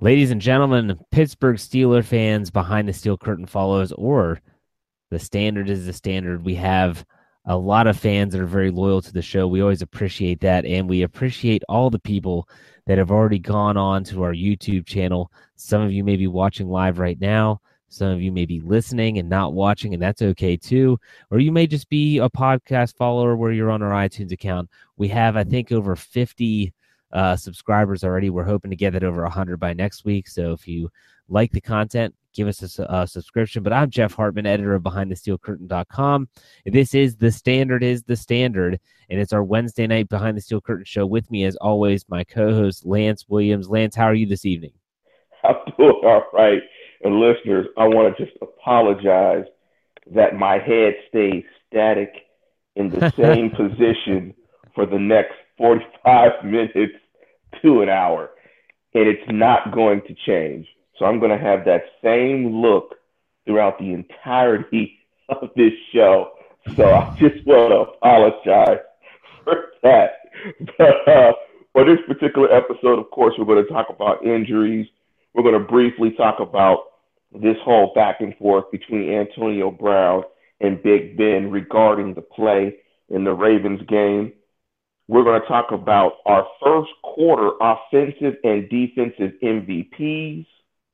Ladies and gentlemen, Pittsburgh Steeler fans, behind the steel curtain follows, or the standard is the standard. We have a lot of fans that are very loyal to the show. We always appreciate that, and we appreciate all the people that have already gone on to our YouTube channel. Some of you may be watching live right now. Some of you may be listening and not watching, and that's okay too. Or you may just be a podcast follower where you're on our iTunes account. We have, I think, over 50 subscribers already. We're hoping to get that over 100 by next week. So if you like the content, give us a subscription. But I'm Jeff Hartman, editor of BehindTheSteelCurtain.com. This is The Standard is the Standard, and it's our Wednesday night Behind the Steel Curtain show. With me, as always, my co-host, Lance Williams. Lance, how are you this evening? I'm doing all right. And listeners, I want to just apologize that my head stays static in the same position for the next 45 minutes to an hour. And it's not going to change. So I'm going to have that same look throughout the entirety of this show. So I just want to apologize for that. But for this particular episode, of course, we're going to talk about injuries. We're going to briefly talk about this whole back and forth between Antonio Brown and Big Ben regarding the play in the Ravens game. We're going to talk about our first quarter offensive and defensive MVPs.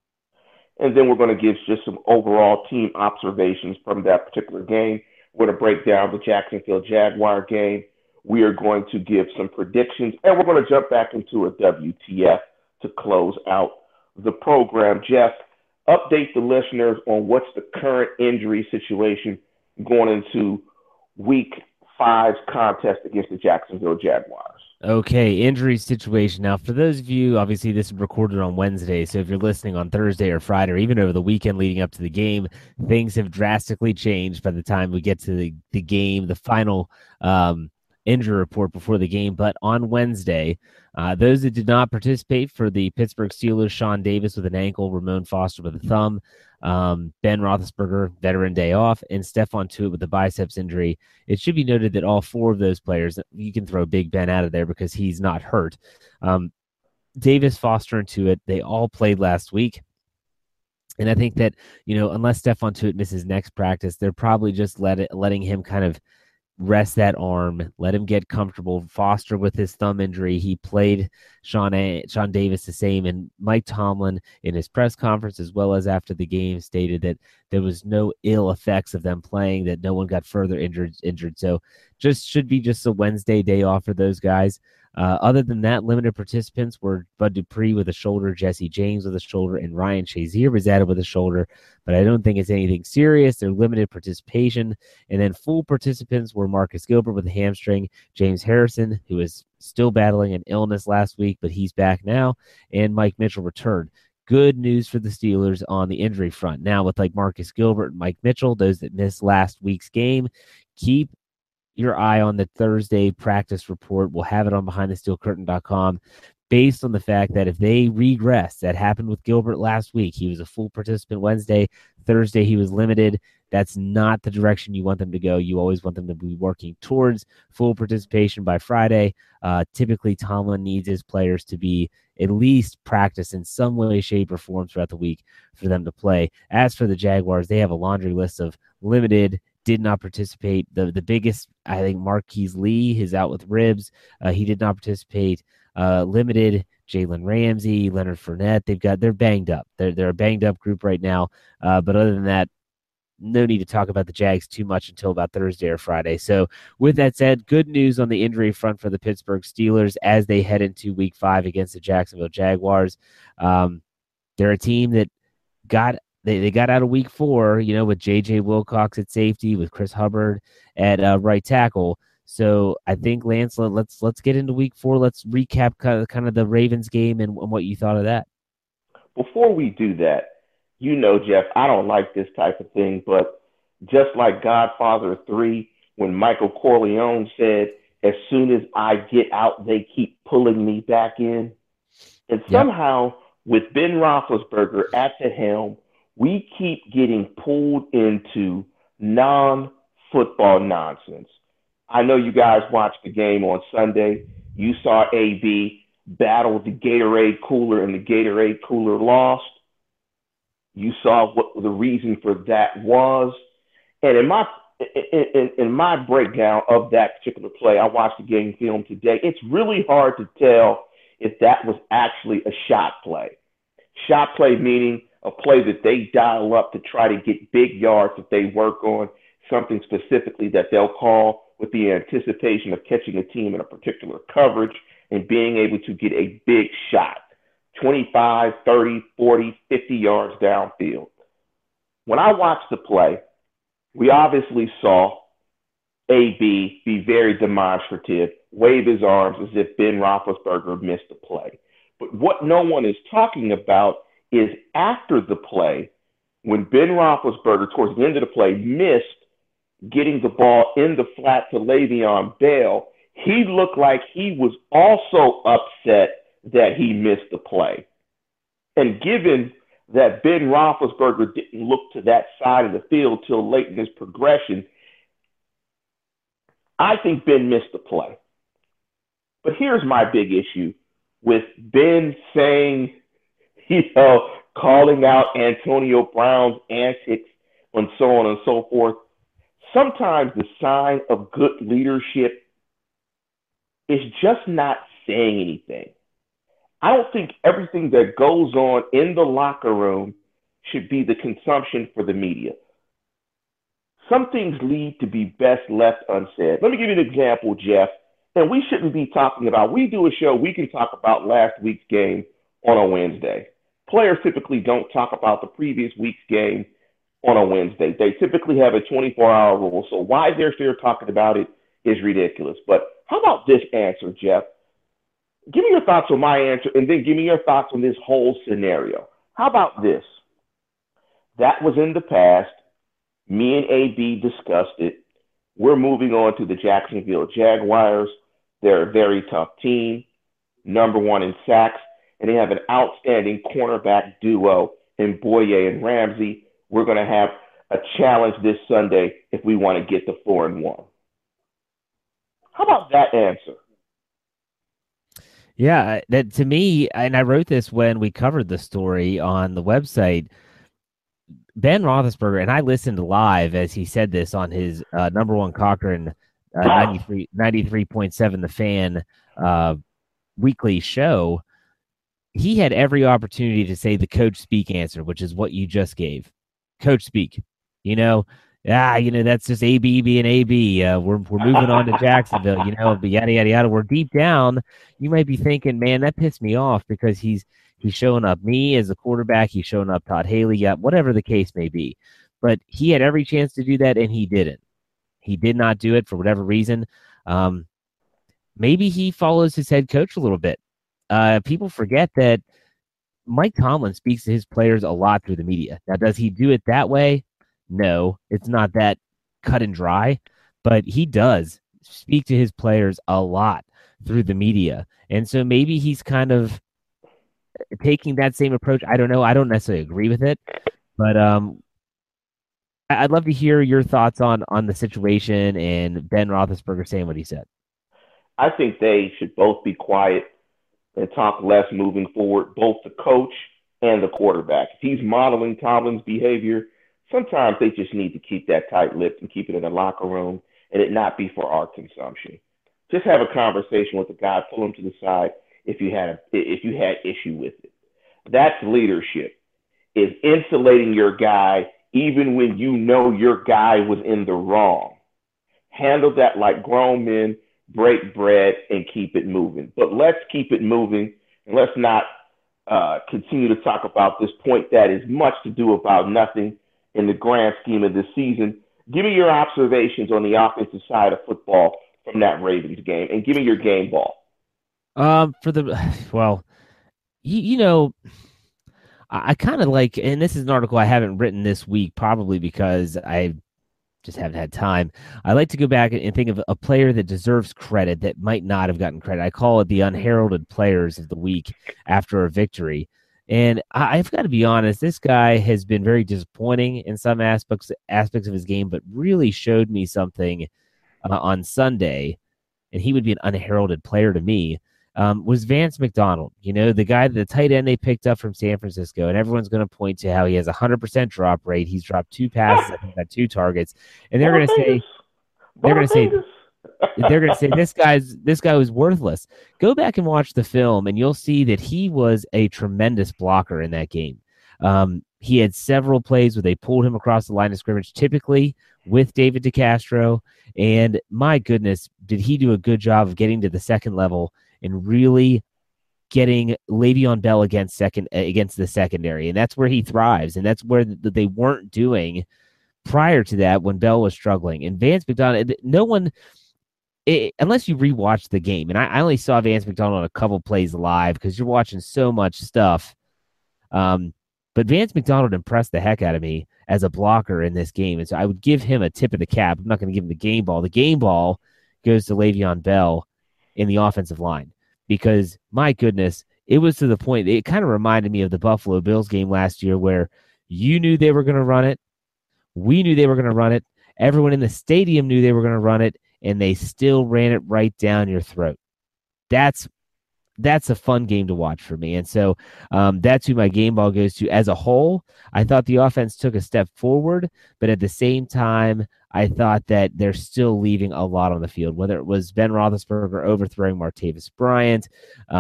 And then we're going to give just some overall team observations from that particular game. We're going to break down the Jacksonville Jaguar game. We are going to give some predictions, and we're going to jump back into a WTF to close out the program. Jeff, update the listeners on what's the current injury situation going into week 5's contest against the Jacksonville Jaguars. Okay, injury situation. Now, for those of you, obviously this is recorded on Wednesday, so if you're listening on Thursday or Friday, or even over the weekend leading up to the game, things have drastically changed by the time we get to the game, the final injury report before the game. But on Wednesday, those that did not participate for the Pittsburgh Steelers, Sean Davis with an ankle, Ramon Foster with a thumb, Ben Roethlisberger, veteran day off, and Stephon Tuitt with the biceps injury. It should be noted that all 4 of those players, you can throw Big Ben out of there because he's not hurt. Davis, Foster, and Tuitt, they all played last week. And I think that, unless Stephon Tuitt misses next practice, they're probably just letting him kind of rest that arm, let him get comfortable. Foster with his thumb injury, he played Sean Davis the same, and Mike Tomlin in his press conference as well as after the game stated that there was no ill effects of them playing, that no one got further injured. So should be just a Wednesday day off for those guys. Other than that, limited participants were Bud Dupree with a shoulder, Jesse James with a shoulder, and Ryan Shazier was added with a shoulder, but I don't think it's anything serious. They're limited participation. And then full participants were Marcus Gilbert with a hamstring, James Harrison, who was still battling an illness last week, but he's back now, and Mike Mitchell returned. Good news for the Steelers on the injury front. Now, with like Marcus Gilbert and Mike Mitchell, those that missed last week's game, keep your eye on the Thursday practice report. We'll have it on BehindTheSteelCurtain.com based on the fact that if they regress, that happened with Gilbert last week. He was a full participant Wednesday. Thursday, he was limited. That's not the direction you want them to go. You always want them to be working towards full participation by Friday. Typically, Tomlin needs his players to be at least practice in some way, shape, or form throughout the week for them to play. As for the Jaguars, they have a laundry list of limited, did not participate. The biggest, I think, Marquise Lee is out with ribs. He did not participate. Limited, Jalen Ramsey, Leonard Fournette. They're banged up. They're a banged up group right now. But other than that, no need to talk about the Jags too much until about Thursday or Friday. So with that said, good news on the injury front for the Pittsburgh Steelers as they head into week 5 against the Jacksonville Jaguars. They're a team that They got out of week 4, with J.J. Wilcox at safety, with Chris Hubbard at right tackle. So I think, Lance, let's get into week 4. Let's recap kind of the Ravens game and what you thought of that. Before we do that, Jeff, I don't like this type of thing, but just like Godfather 3, when Michael Corleone said, as soon as I get out, they keep pulling me back in. And somehow, with Ben Roethlisberger at the helm, we keep getting pulled into non-football nonsense. I know you guys watched the game on Sunday. You saw AB battled the Gatorade cooler and the Gatorade cooler lost. You saw what the reason for that was. And in my breakdown of that particular play, I watched the game film today. It's really hard to tell if that was actually a shot play. Shot play meaning a play that they dial up to try to get big yards that they work on, something specifically that they'll call with the anticipation of catching a team in a particular coverage and being able to get a big shot, 25, 30, 40, 50 yards downfield. When I watched the play, we obviously saw AB be very demonstrative, wave his arms as if Ben Roethlisberger missed the play. But what no one is talking about is after the play, when Ben Roethlisberger, towards the end of the play, missed getting the ball in the flat to Le'Veon Bell, he looked like he was also upset that he missed the play. And given that Ben Roethlisberger didn't look to that side of the field till late in his progression, I think Ben missed the play. But here's my big issue with Ben saying, calling out Antonio Brown's antics and so on and so forth. Sometimes the sign of good leadership is just not saying anything. I don't think everything that goes on in the locker room should be the consumption for the media. Some things need to be best left unsaid. Let me give you an example, Jeff. And we shouldn't be talking about, we do a show, we can talk about last week's game on a Wednesday. Players typically don't talk about the previous week's game on a Wednesday. They typically have a 24-hour rule. So why they're still talking about it is ridiculous. But how about this answer, Jeff? Give me your thoughts on my answer, and then give me your thoughts on this whole scenario. How about this? That was in the past. Me and AB discussed it. We're moving on to the Jacksonville Jaguars. They're a very tough team, number one in sacks, and they have an outstanding cornerback duo in Boye and Ramsey. We're going to have a challenge this Sunday if we want to get to 4-1. How about that answer? Yeah, that to me, and I wrote this when we covered the story on the website. Ben Roethlisberger, and I listened live as he said this on his number one Cochran 93.7 The Fan weekly show. He had every opportunity to say the coach speak answer, which is what you just gave. Coach speak. That's just AB being AB. We're moving on to Jacksonville, but yada, yada, yada. We're deep down. You might be thinking, man, that pissed me off because he's showing up me as a quarterback. He's showing up Todd Haley, whatever the case may be. But he had every chance to do that, and he didn't. He did not do it for whatever reason. Maybe he follows his head coach a little bit. People forget that Mike Tomlin speaks to his players a lot through the media. Now, does he do it that way? No, it's not that cut and dry, but he does speak to his players a lot through the media. And so maybe he's kind of taking that same approach. I don't know. I don't necessarily agree with it, but I'd love to hear your thoughts on the situation and Ben Roethlisberger saying what he said. I think they should both be quiet and talk less moving forward, both the coach and the quarterback. If he's modeling Tomlin's behavior, sometimes they just need to keep that tight-lipped and keep it in the locker room and it not be for our consumption. Just have a conversation with the guy, pull him to the side if you had issue with it. That's leadership, is insulating your guy even when you know your guy was in the wrong. Handle that like grown men, break bread, and keep it moving. But let's keep it moving, and let's not continue to talk about this point that is much to do about nothing in the grand scheme of this season. Give me your observations on the offensive side of football from that Ravens game, and give me your game ball. I kind of like, and this is an article I haven't written this week, probably because I just haven't had time. I like to go back and think of a player that deserves credit that might not have gotten credit. I call it the unheralded players of the week after a victory. And I've got to be honest, this guy has been very disappointing in some aspects of his game, but really showed me something on Sunday, and he would be an unheralded player to me. was Vance McDonald. You know, the tight end they picked up from San Francisco, and everyone's going to point to how he has a 100% drop rate. He's dropped 2 passes, I think, got 2 targets, and they're going to say, they're going to say, Butterfingers. they're going to say this guy was worthless. Go back and watch the film, and you'll see that he was a tremendous blocker in that game. He had several plays where they pulled him across the line of scrimmage, typically with David DeCastro, and my goodness, did he do a good job of getting to the second level and really getting Le'Veon Bell against the secondary, and that's where he thrives, and that's where they weren't doing prior to that when Bell was struggling. And Vance McDonald, no one. Unless you rewatch the game, and I only saw Vance McDonald on a couple plays live because you're watching so much stuff. But Vance McDonald impressed the heck out of me as a blocker in this game, and so I would give him a tip of the cap. I'm not going to give him the game ball. The game ball goes to Le'Veon Bell in the offensive line because, my goodness, it was to the point, it kind of reminded me of the Buffalo Bills game last year where you knew they were going to run it. We knew they were going to run it. Everyone in the stadium knew they were going to run it, and they still ran it right down your throat. That's a fun game to watch for me. And so that's who my game ball goes to. As a whole, I thought the offense took a step forward, but at the same time, I thought that they're still leaving a lot on the field, whether it was Ben Roethlisberger overthrowing Martavis Bryant,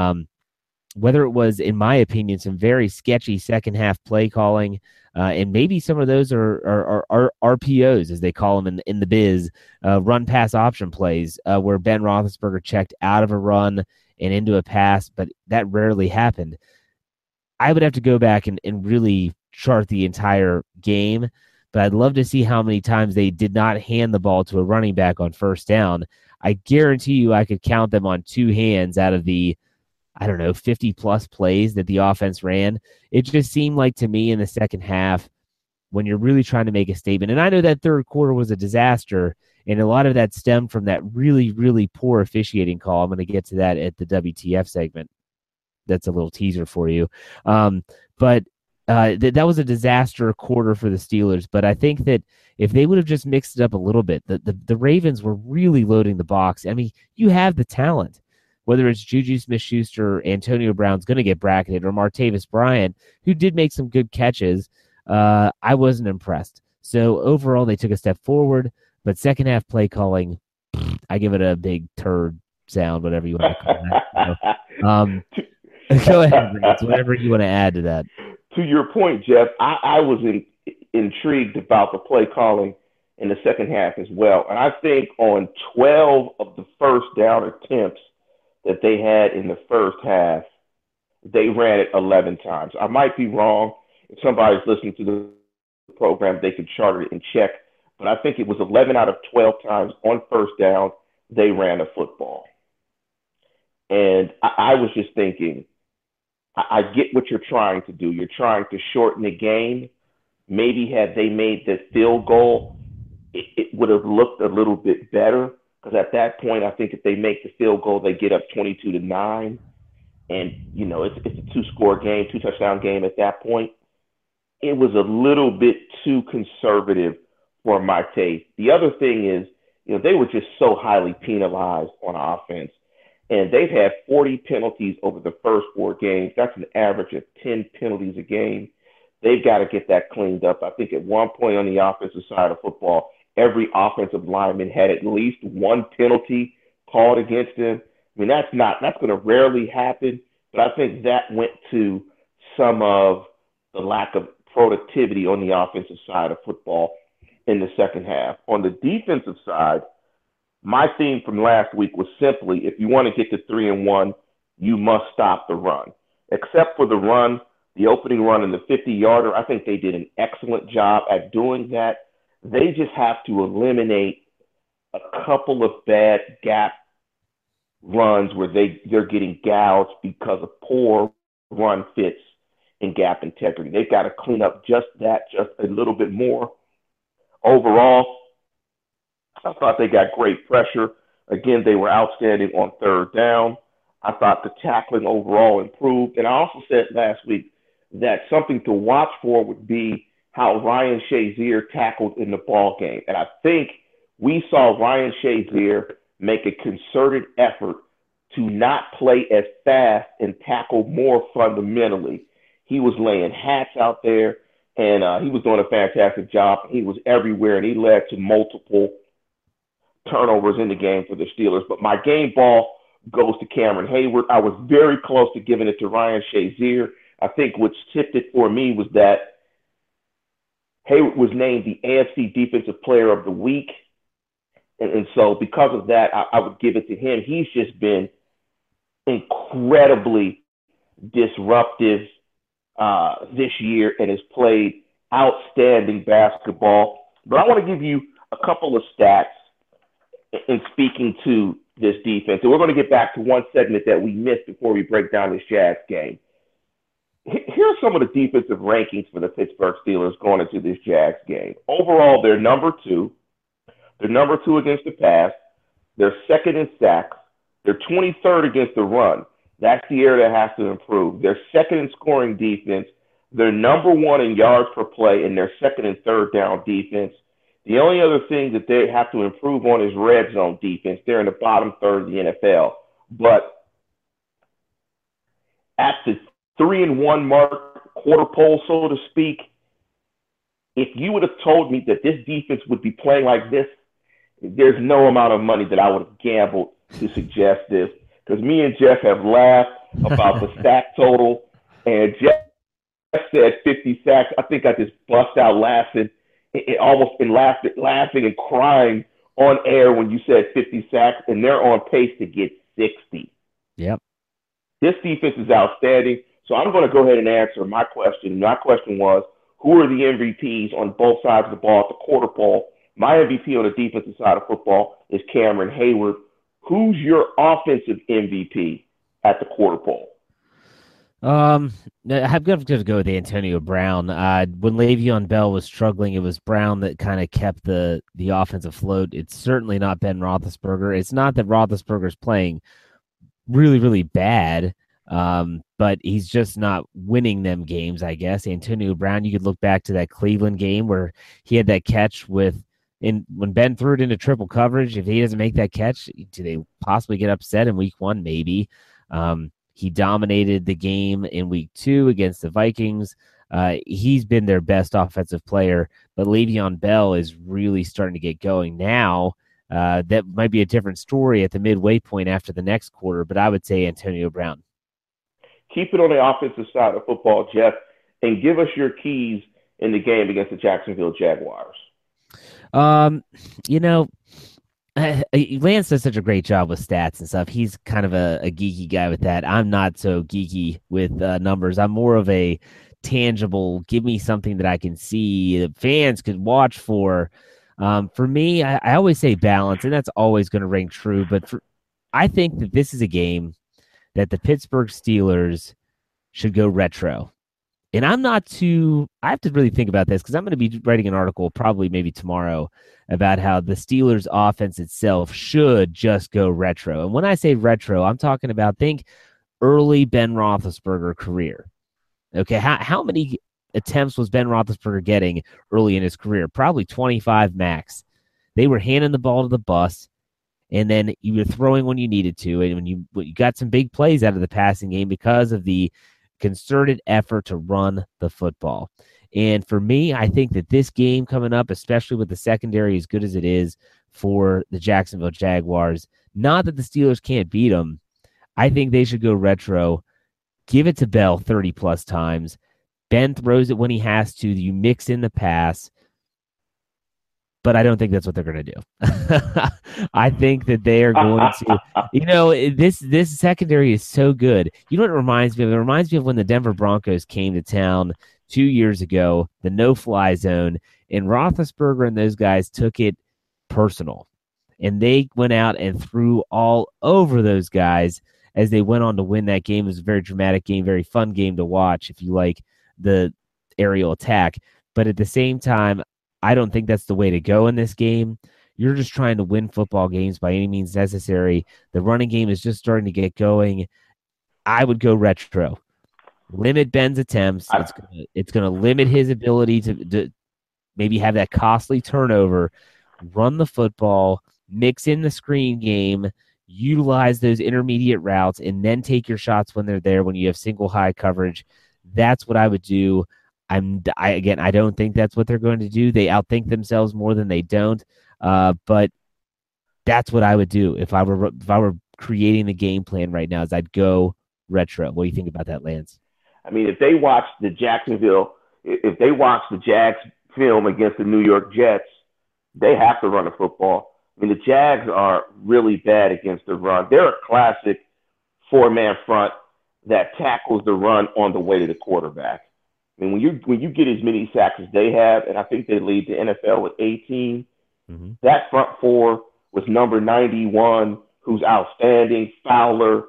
whether it was, in my opinion, some very sketchy second half play calling, and maybe some of those are RPOs, as they call them in the biz, run pass option plays, where Ben Roethlisberger checked out of a run and into a pass, but that rarely happened. I would have to go back and really chart the entire game, but I'd love to see how many times they did not hand the ball to a running back on first down. I guarantee you I could count them on two hands out of the 50-plus plays that the offense ran. It just seemed like to me in the second half, when you're really trying to make a statement, and I know that third quarter was a disaster, and a lot of that stemmed from that really, really poor officiating call. I'm going to get to that at the WTF segment. That's a little teaser for you. But that was a disaster quarter for the Steelers. But I think that if they would have just mixed it up a little bit, the Ravens were really loading the box. I mean, you have the talent. Whether it's Juju Smith-Schuster, Antonio Brown's going to get bracketed, or Martavis Bryant, who did make some good catches, I wasn't impressed. So overall, they took a step forward, but second half play calling, I give it a big turd sound, whatever you want to call that. So, go ahead, Rance, whatever you want to add to that. To your point, Jeff, I was intrigued about the play calling in the second half as well. And I think on 12 of the first down attempts that they had in the first half, they ran it 11 times. I might be wrong. If somebody's listening to the program, they could chart it and check. But I think it was 11 out of 12 times on first down they ran a football. And I was just thinking, I get what you're trying to do. You're trying to shorten the game. Maybe had they made the field goal, it would have looked a little bit better. Because at that point, I think if they make the field goal, they get up 22-9. And, it's a two-score game, two-touchdown game at that point. It was a little bit too conservative for my taste. The other thing is, they were just so highly penalized on offense. And they've had 40 penalties over the first 4 games. That's an average of 10 penalties a game. They've got to get that cleaned up. I think at one point on the offensive side of football, every offensive lineman had at least one penalty called against them. I mean, that's going to rarely happen, but I think that went to some of the lack of productivity on the offensive side of football in the second half. On the defensive side, my theme from last week was simply, if you want to get to 3-1, you must stop the run. Except for the run, the opening run and the 50-yarder, I think they did an excellent job at doing that. They just have to eliminate a couple of bad gap runs where they're getting gouged because of poor run fits and gap integrity. They've got to clean up just a little bit more. Overall, I thought they got great pressure. Again, they were outstanding on third down. I thought the tackling overall improved. And I also said last week that something to watch for would be how Ryan Shazier tackled in the ball game. And I think we saw Ryan Shazier make a concerted effort to not play as fast and tackle more fundamentally. He was laying hats out there, and he was doing a fantastic job. He was everywhere, and he led to multiple turnovers in the game for the Steelers. But my game ball goes to Cameron Heyward. I was very close to giving it to Ryan Shazier. I think what tipped it for me was that Heyward was named the AFC Defensive Player of the Week. And so because of that, I would give it to him. He's just been incredibly disruptive this year and has played outstanding basketball. But I want to give you a couple of stats in speaking to this defense. And we're going to get back to one segment that we missed before we break down this Jags game. Here are some of the defensive rankings for the Pittsburgh Steelers going into this Jags game. Overall, they're number 2. They're number 2 against the pass. They're second in sacks. They're 23rd against the run. That's the area that has to improve. They're second in scoring defense. They're number 1 in yards per play, and they're second and third down defense. The only other thing that they have to improve on is red zone defense. They're in the bottom third of the NFL. But at the 3-1 mark, quarter pole, so to speak, if you would have told me that this defense would be playing like this, there's no amount of money that I would have gambled to suggest this. Because me and Jeff have laughed about the sack total, and Jeff said 50 sacks. I think I just bust out laughing, laughing and crying on air when you said 50 sacks, and they're on pace to get 60. Yep. This defense is outstanding. So I'm going to go ahead and answer my question. My question was, who are the MVPs on both sides of the ball at the quarter pole? My MVP on the defensive side of football is Cameron Heyward. Who's your offensive MVP at the quarter pole? I'm going to go with Antonio Brown. When Le'Veon Bell was struggling, it was Brown that kind of kept the offense afloat. It's certainly not Ben Roethlisberger. It's not that Roethlisberger's playing really, really bad, but he's just not winning them games, I guess. Antonio Brown, you could look back to that Cleveland game where he had that catch when Ben threw it into triple coverage. If he doesn't make that catch, do they possibly get upset in week 1? Maybe. He dominated the game in week 2 against the Vikings. He's been their best offensive player, but Le'Veon Bell is really starting to get going now. That might be a different story at the midway point after the next quarter, but I would say Antonio Brown. Keep it on the offensive side of football, Jeff, and give us your keys in the game against the Jacksonville Jaguars. Lance does such a great job with stats and stuff. He's kind of a geeky guy with that. I'm not so geeky with numbers. I'm more of a tangible, give me something that I can see that fans could watch for. For me, I always say balance, and that's always going to ring true. But I think that this is a game that the Pittsburgh Steelers should go retro. And I have to really think about this because I'm going to be writing an article probably maybe tomorrow about how the Steelers offense itself should just go retro. And when I say retro, I'm talking about think early Ben Roethlisberger career. Okay, how many attempts was Ben Roethlisberger getting early in his career? Probably 25 max. They were handing the ball to the bus, and then you were throwing when you needed to. And when you got some big plays out of the passing game because of the concerted effort to run the football. And for me, I think that this game coming up, especially with the secondary as good as it is for the Jacksonville Jaguars, not that the Steelers can't beat them, I think they should go retro, give it to Bell 30-plus times. Ben throws it when he has to. You mix in the pass. But I don't think that's what they're going to do. I think that they are going to, this secondary is so good. You know what it reminds me of? It reminds me of when the Denver Broncos came to town 2 years ago, the no-fly zone, and Roethlisberger and those guys took it personal. And they went out and threw all over those guys as they went on to win that game. It was a very dramatic game, very fun game to watch if you like the aerial attack. But at the same time, I don't think that's the way to go in this game. You're just trying to win football games by any means necessary. The running game is just starting to get going. I would go retro. Limit Ben's attempts. It's going to limit his ability to maybe have that costly turnover. Run the football. Mix in the screen game. utilize those intermediate routes, and then take your shots when they're there when you have single high coverage. That's what I would do. I don't think that's what they're going to do. They outthink themselves more than they don't. But that's what I would do if I were creating the game plan right now. Is I'd go retro. What do you think about that, Lance? I mean, if they watch the Jags film against the New York Jets, they have to run the football. I mean, the Jags are really bad against the run. They're a classic four-man front that tackles the run on the way to the quarterback. I mean, when you get as many sacks as they have, and I think they lead the NFL with 18, that front four with number 91, who's outstanding, Fowler,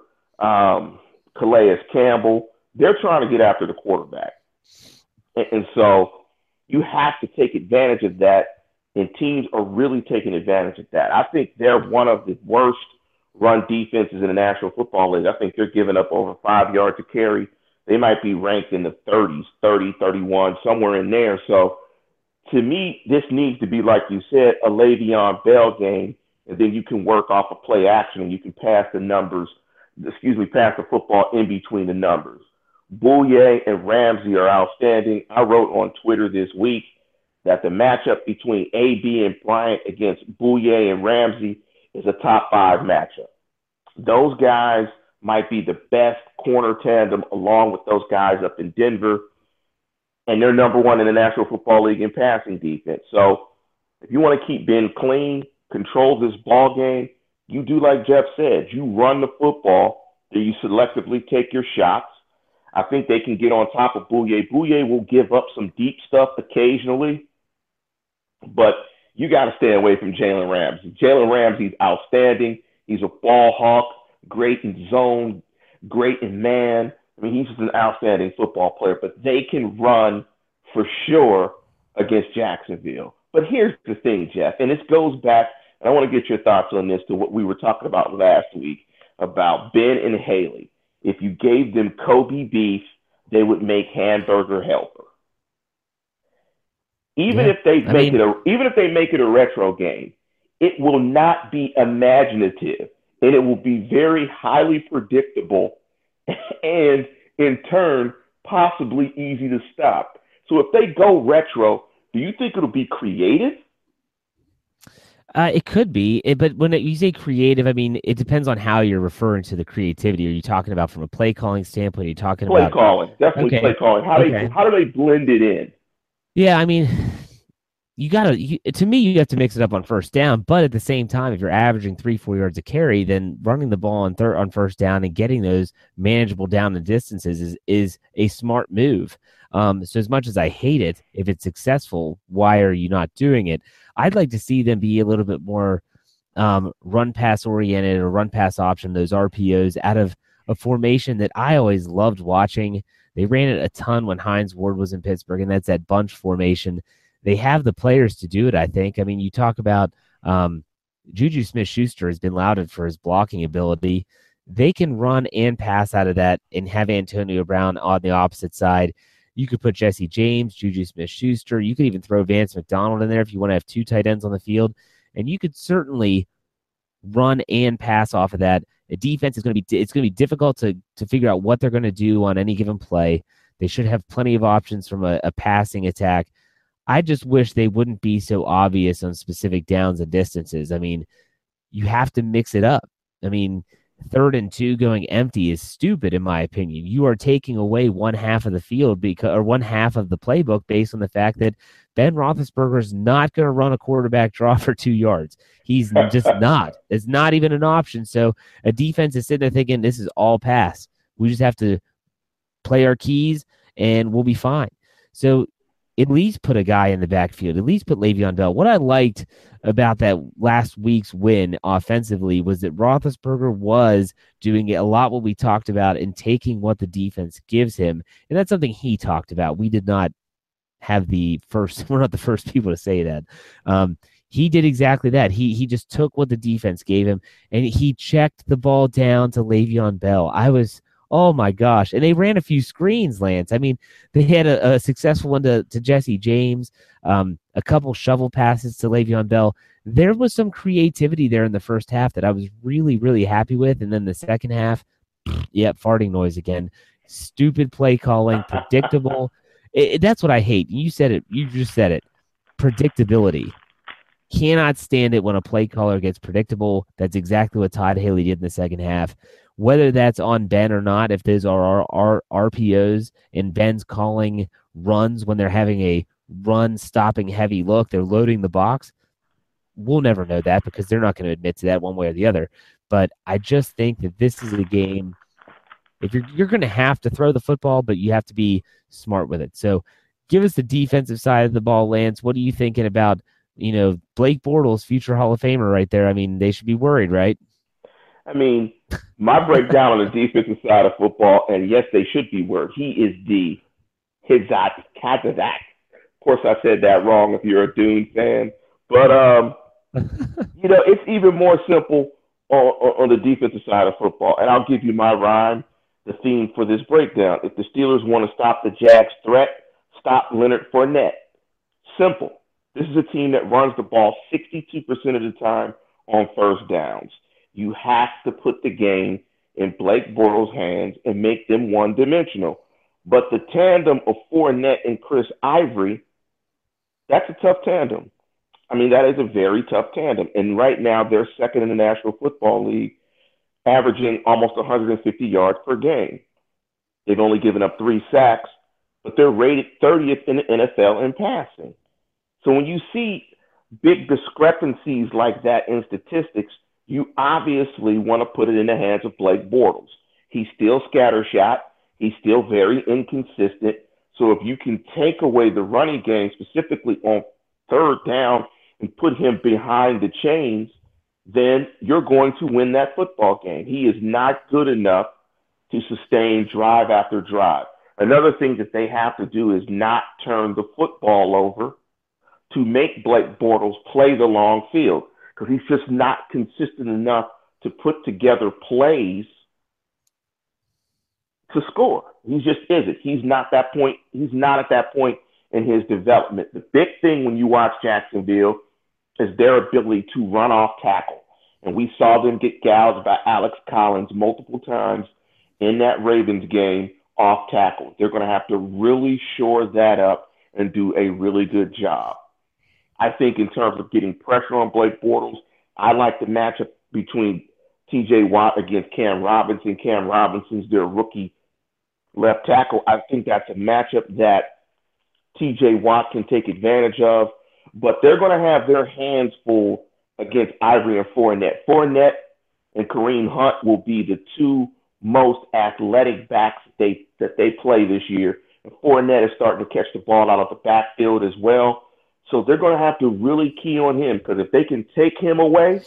Calais Campbell, they're trying to get after the quarterback. And so you have to take advantage of that, and teams are really taking advantage of that. I think they're one of the worst run defenses in the National Football League. I think they're giving up over 5 yards to carry. They might be ranked in the 30s, 30, 31, somewhere in there. So to me, this needs to be, like you said, a Le'Veon Bell game, and then you can work off of play action and you can pass the football in between the numbers. Bouye and Ramsey are outstanding. I wrote on Twitter this week that the matchup between AB and Bryant against Bouye and Ramsey is a top 5 matchup. Those guys might be the best corner tandem along with those guys up in Denver, and they're number 1 in the National Football League in passing defense. So if you want to keep Ben clean, control this ball game, you do like Jeff said. You run the football, then you selectively take your shots. I think they can get on top of Bouye. Bouye will give up some deep stuff occasionally, but you got to stay away from Jalen Ramsey. Jalen Ramsey's outstanding. He's a ball hawk, great in zone, great in man. I mean, he's just an outstanding football player, but they can run for sure against Jacksonville. But here's the thing, Jeff, and this goes back, and I want to get your thoughts on this, to what we were talking about last week about Ben and Haley. If you gave them Kobe beef, they would make hamburger helper. Even if they make it a retro game, it will not be imaginative, and it will be very highly predictable, and in turn, possibly easy to stop. So if they go retro, do you think it'll be creative? It could be, but when you say creative, I mean, it depends on how you're referring to the creativity. Are you talking about from a play calling standpoint? Are you talking play about calling? Definitely play calling. How do they blend it in? Yeah, I mean, to me, you have to mix it up on first down, but at the same time, if you're averaging 3-4 yards a carry, then running the ball on first down and getting those manageable down and distances is a smart move. So as much as I hate it, if it's successful, why are you not doing it? I'd like to see them be a little bit more run pass oriented or run pass option, those RPOs out of a formation that I always loved watching. They ran it a ton when Hines Ward was in Pittsburgh, and that's that bunch formation. They have the players to do it, I think. I mean, you talk about Juju Smith-Schuster has been lauded for his blocking ability. They can run and pass out of that and have Antonio Brown on the opposite side. You could put Jesse James, Juju Smith-Schuster. You could even throw Vance McDonald in there if you want to have 2 tight ends on the field. And you could certainly run and pass off of that. The defense is going to be difficult to figure out what they're going to do on any given play. They should have plenty of options from a passing attack. I just wish they wouldn't be so obvious on specific downs and distances. I mean, you have to mix it up. I mean, 3rd and 2 going empty is stupid, in my opinion. You are taking away one half of the field or one half of the playbook based on the fact that Ben Roethlisberger is not going to run a quarterback draw for 2 yards. He's just not. It's not even an option. So a defense is sitting there thinking this is all pass. We just have to play our keys and we'll be fine. So at least put a guy in the backfield, at least put Le'Veon Bell. What I liked about that last week's win offensively was that Roethlisberger was doing a lot what we talked about and taking what the defense gives him. And that's something he talked about. We did not have we're not the first people to say that. He did exactly that. He just took what the defense gave him, and he checked the ball down to Le'Veon Bell. I was Oh my gosh. And they ran a few screens, Lance. I mean, they had a successful one to Jesse James, a couple shovel passes to Le'Veon Bell. There was some creativity there in the first half that I was really, really happy with. And then the second half, yep, farting noise again. Stupid play calling, predictable. That's what I hate. You said it. You just said it. Predictability. Cannot stand it when a play caller gets predictable. That's exactly what Todd Haley did in the second half. Whether that's on Ben or not, if those are our RPOs and Ben's calling runs when they're having a run-stopping heavy look, they're loading the box, we'll never know that because they're not going to admit to that one way or the other. But I just think that this is a game, if you're going to have to throw the football, but you have to be smart with it. So give us the defensive side of the ball, Lance. What are you thinking about, Blake Bortles, future Hall of Famer right there? I mean, they should be worried, right? I mean, my breakdown on the defensive side of football, and yes, they should be worried. He is the Kazakh. Of course, I said that wrong if you're a Dune fan. But, it's even more simple on the defensive side of football. And I'll give you my rhyme, the theme for this breakdown. If the Steelers want to stop the Jags' threat, stop Leonard Fournette. Simple. This is a team that runs the ball 62% of the time on first downs. You have to put the game in Blake Bortles' hands and make them one-dimensional. But the tandem of Fournette and Chris Ivory, that's a tough tandem. I mean, that is a very tough tandem. And right now, they're second in the National Football League, averaging almost 150 yards per game. They've only given up 3 sacks, but they're rated 30th in the NFL in passing. So when you see big discrepancies like that in statistics, you obviously want to put it in the hands of Blake Bortles. He's still scattershot. He's still very inconsistent. So if you can take away the running game, specifically on third down, and put him behind the chains, then you're going to win that football game. He is not good enough to sustain drive after drive. Another thing that they have to do is not turn the football over to make Blake Bortles play the long field, because he's just not consistent enough to put together plays to score. He just isn't. He's not that point. He's not at that point in his development. The big thing when you watch Jacksonville is their ability to run off tackle. And we saw them get gouged by Alex Collins multiple times in that Ravens game off tackle. They're going to have to really shore that up and do a really good job. I think in terms of getting pressure on Blake Bortles, I like the matchup between T.J. Watt against Cam Robinson. Cam Robinson's their rookie left tackle. I think that's a matchup that T.J. Watt can take advantage of, but they're going to have their hands full against Ivory and Fournette. Fournette and Kareem Hunt will be the two most athletic backs that they play this year. And Fournette is starting to catch the ball out of the backfield as well. So they're going to have to really key on him, because if they can take him away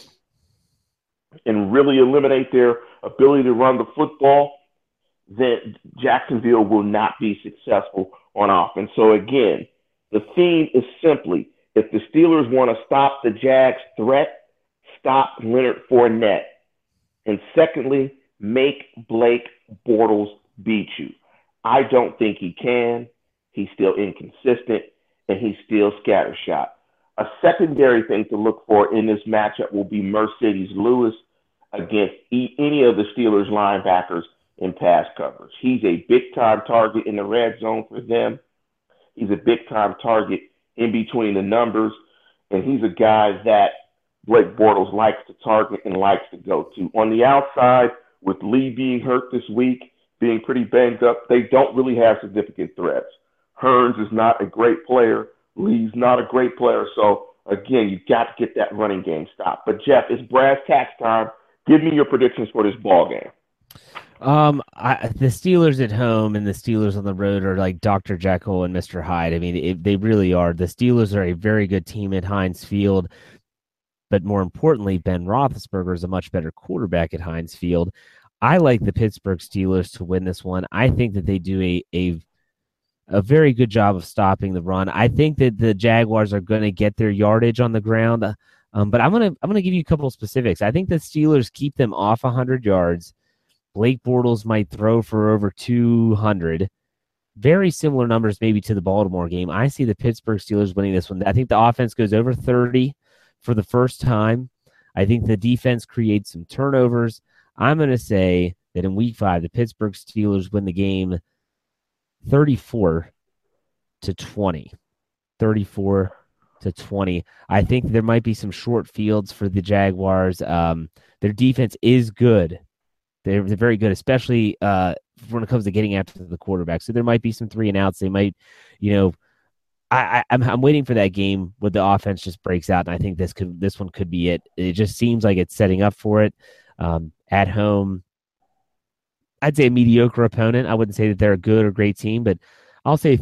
and really eliminate their ability to run the football, then Jacksonville will not be successful on offense. So again, the theme is simply, if the Steelers want to stop the Jags' threat, stop Leonard Fournette. And secondly, make Blake Bortles beat you. I don't think he can. He's still inconsistent, and he's still scattershot. A secondary thing to look for in this matchup will be Mercedes Lewis against any of the Steelers linebackers in pass coverage. He's a big-time target in the red zone for them. He's a big-time target in between the numbers, and he's a guy that Blake Bortles likes to target and likes to go to. On the outside, with Lee being hurt this week, being pretty banged up, they don't really have significant threats. Hearns is not a great player. Lee's not a great player. So, again, you've got to get that running game stopped. But, Jeff, it's brass tacks time. Give me your predictions for this ball game. The Steelers at home and the Steelers on the road are like Dr. Jekyll and Mr. Hyde. I mean, they really are. The Steelers are a very good team at Heinz Field, but more importantly, Ben Roethlisberger is a much better quarterback at Heinz Field. I like the Pittsburgh Steelers to win this one. I think that they do a very good job of stopping the run. I think that the Jaguars are going to get their yardage on the ground, but I'm gonna give you a couple of specifics. I think the Steelers keep them off 100 yards. Blake Bortles might throw for over 200. Very similar numbers maybe to the Baltimore game. I see the Pittsburgh Steelers winning this one. I think the offense goes over 30 for the first time. I think the defense creates some turnovers. I'm going to say that in week 5, the Pittsburgh Steelers win the game 34-20. 34-20. I think there might be some short fields for the Jaguars. Their defense is good. They're very good, especially when it comes to getting after the quarterback. So there might be some 3 and outs. They might, I'm waiting for that game where the offense just breaks out, and I think this one could be it. It just seems like it's setting up for it. At home, I'd say a mediocre opponent. I wouldn't say that they're a good or great team, but I'll say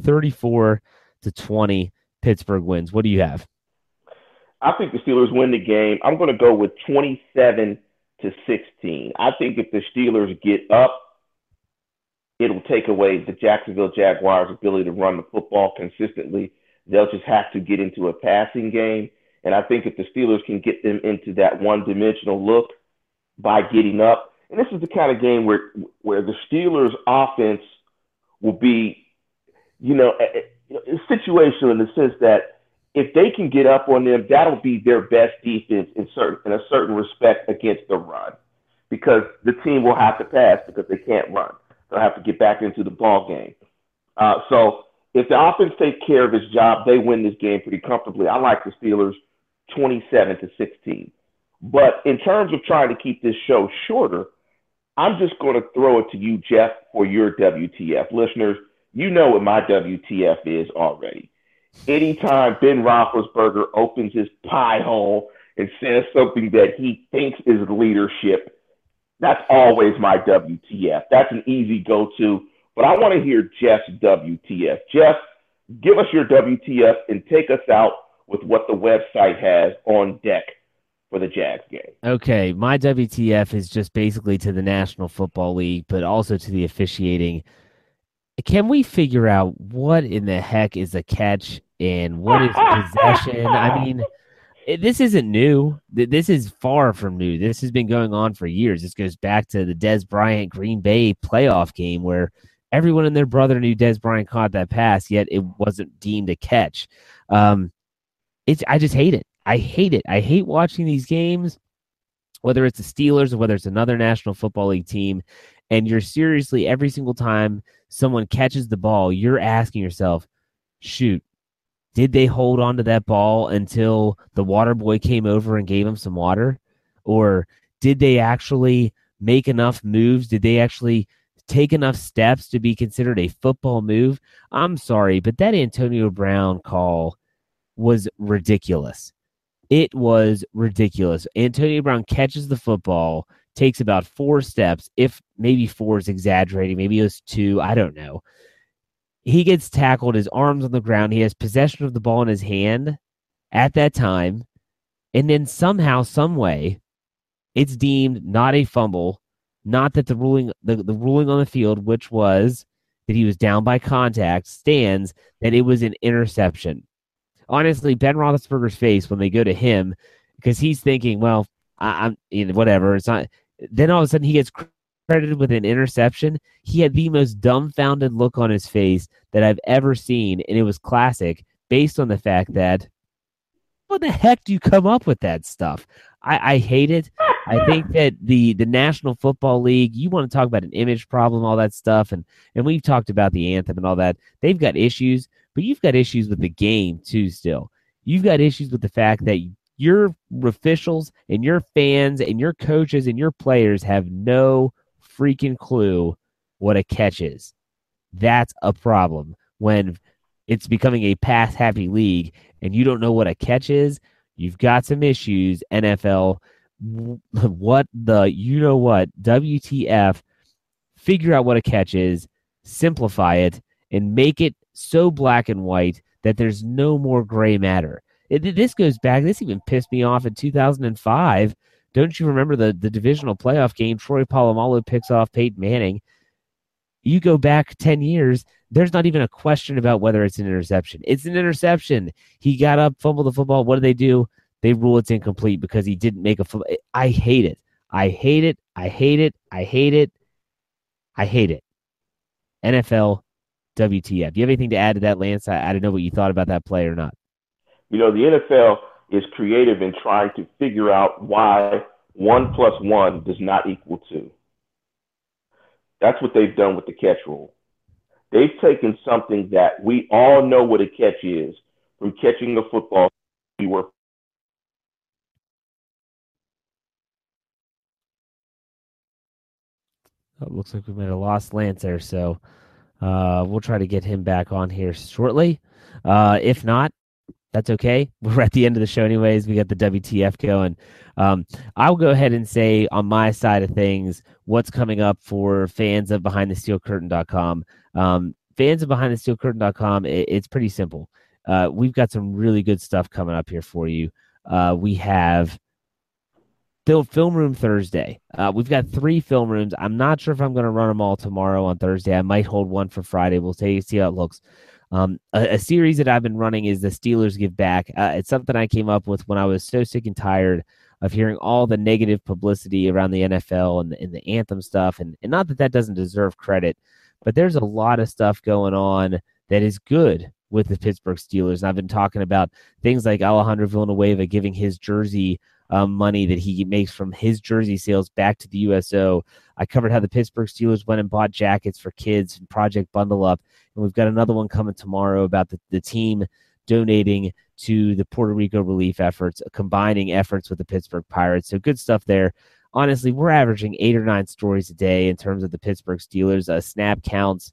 34-20 Pittsburgh wins. What do you have? I think the Steelers win the game. I'm going to go with 27-16. I think if the Steelers get up, it'll take away the Jacksonville Jaguars' ability to run the football consistently. They'll just have to get into a passing game. And I think if the Steelers can get them into that one-dimensional look by getting up, and this is the kind of game where the Steelers' offense will be, situational in the sense that if they can get up on them, that'll be their best defense in a certain respect against the run, because the team will have to pass because they can't run. They'll have to get back into the ball game. So if the offense takes care of its job, they win this game pretty comfortably. I like the Steelers 27-16. But in terms of trying to keep this show shorter, I'm just going to throw it to you, Jeff, for your WTF. Listeners, you know what my WTF is already. Anytime Ben Roethlisberger opens his pie hole and says something that he thinks is leadership, that's always my WTF. That's an easy go-to. But I want to hear Jeff's WTF. Jeff, give us your WTF and take us out with what the website has on deck for the Jags game. Okay, my WTF is just basically to the National Football League, but also to the officiating. Can we figure out what in the heck is a catch and what is possession? I mean, this isn't new. This is far from new. This has been going on for years. This goes back to the Dez Bryant Green Bay playoff game where everyone and their brother knew Dez Bryant caught that pass, yet it wasn't deemed a catch. I just hate it. I hate it. I hate watching these games, whether it's the Steelers or whether it's another National Football League team, and you're seriously, every single time someone catches the ball, you're asking yourself, shoot, did they hold on to that ball until the water boy came over and gave him some water? Or did they actually make enough moves? Did they actually take enough steps to be considered a football move? I'm sorry, but that Antonio Brown call was ridiculous. It was ridiculous. Antonio Brown catches the football, takes about 4 steps, if maybe 4 is exaggerating, maybe it was 2, I don't know. He gets tackled, his arms on the ground, he has possession of the ball in his hand at that time, and then somehow, some way, it's deemed not a fumble, not that the ruling on the field, which was that he was down by contact, stands, that it was an interception. Honestly, Ben Roethlisberger's face when they go to him, because he's thinking, well, I'm whatever. It's not. Then all of a sudden he gets credited with an interception. He had the most dumbfounded look on his face that I've ever seen, and it was classic, based on the fact that, what the heck do you come up with that stuff? I hate it. I think that the National Football League, you want to talk about an image problem, all that stuff, and we've talked about the anthem and all that. They've got issues, but you've got issues with the game too still. You've got issues with the fact that your officials and your fans and your coaches and your players have no freaking clue what a catch is. That's a problem when it's becoming a pass-happy league and you don't know what a catch is. You've got some issues, NFL. What the, WTF, figure out what a catch is, simplify it, and make it so black and white that there's no more gray matter. This goes back, this even pissed me off in 2005. Don't you remember the divisional playoff game? Troy Polamalu picks off Peyton Manning. You go back 10 years, there's not even a question about whether it's an interception. It's an interception. He got up, fumbled the football. What do? They rule it's incomplete because he didn't make a football. I hate it. I hate it. I hate it. I hate it. I hate it. NFL WTF. Do you have anything to add to that, Lance? I don't know what you thought about that play or not. The NFL is creative in trying to figure out why 1 plus 1 does not equal 2. That's what they've done with the catch rule. They've taken something that we all know what a catch is from catching a football. We were It looks like we might have lost Lance there, so we'll try to get him back on here shortly. If not, that's okay. We're at the end of the show anyways. We got the WTF going. I'll go ahead and say on my side of things what's coming up for fans of BehindTheSteelCurtain.com. Fans of BehindTheSteelCurtain.com, it's pretty simple. We've got some really good stuff coming up here for you. We have Film Room Thursday. We've got 3 film rooms. I'm not sure if I'm going to run them all tomorrow on Thursday. I might hold one for Friday. We'll see how it looks. A series that I've been running is the Steelers Give Back. It's something I came up with when I was so sick and tired of hearing all the negative publicity around the NFL and the anthem stuff. And not that that doesn't deserve credit, but there's a lot of stuff going on that is good with the Pittsburgh Steelers. And I've been talking about things like Alejandro Villanueva giving his jersey money that he makes from his jersey sales back to the USO. I covered how the Pittsburgh Steelers went and bought jackets for kids and Project Bundle Up. And we've got another one coming tomorrow about the team donating to the Puerto Rico relief efforts, combining efforts with the Pittsburgh Pirates. So good stuff there. Honestly, we're averaging 8 or 9 stories a day in terms of the Pittsburgh Steelers, snap counts,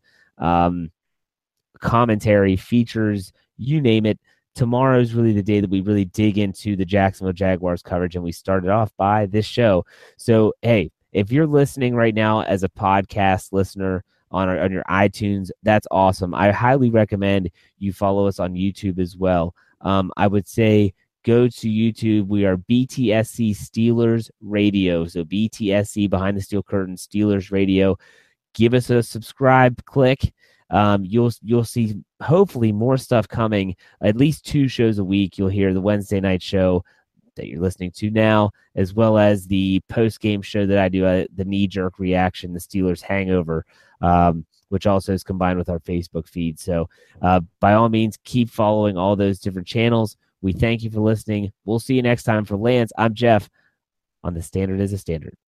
commentary, features, you name it. Tomorrow is really the day that we really dig into the Jacksonville Jaguars coverage, and we started off by this show. So, hey, if you're listening right now as a podcast listener on your iTunes, that's awesome. I highly recommend you follow us on YouTube as well. I would say go to YouTube. We are BTSC Steelers Radio. So BTSC, Behind the Steel Curtain Steelers Radio. Give us a subscribe, click. You'll see hopefully more stuff coming, at least 2 shows a week. You'll hear the Wednesday night show that you're listening to now, as well as the post-game show that I do, the knee-jerk reaction, the Steelers hangover, which also is combined with our Facebook feed. So by all means, keep following all those different channels. We thank you for listening. We'll see you next time. For Lance, I'm Jeff on The Standard is a Standard.